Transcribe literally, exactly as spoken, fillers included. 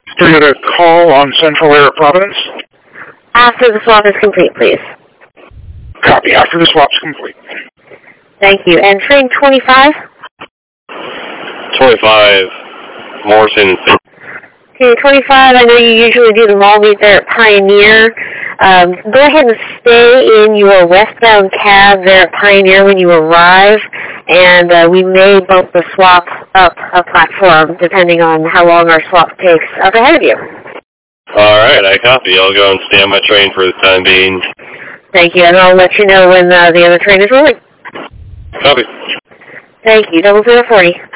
Do you get a call on Central Air at Providence? After the swap is complete, please. Copy. After the swap's complete. Thank you. And train twenty-five? twenty-five, Morrison. Okay, twenty-five, I know you usually do the mall meet there at Pioneer. Um, go ahead and stay in your westbound cab there at Pioneer when you arrive, and uh, we may bump the swap up a platform depending on how long our swap takes up ahead of you. All right, I copy. I'll go and stay on my train for the time being. Thank you, and I'll let you know when uh, the other train is rolling. Copy. Thank you, double zero forty.